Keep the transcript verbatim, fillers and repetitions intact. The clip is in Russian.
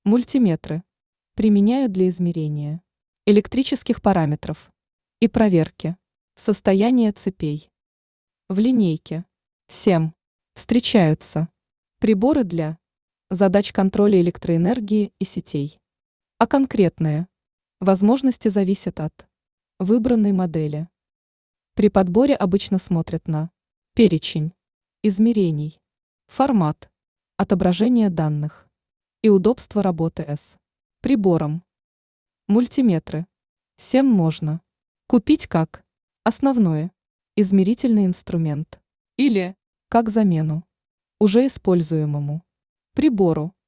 Мультиметры применяют для измерения электрических параметров и проверки состояния цепей. В линейке семь встречаются приборы для задач контроля электроэнергии и сетей, а конкретные возможности зависят от выбранной модели. При подборе обычно смотрят на перечень измерений, формат, отображение данных и удобство работы с прибором. Мультиметры семь можно купить как основной измерительный инструмент или как замену уже используемому прибору.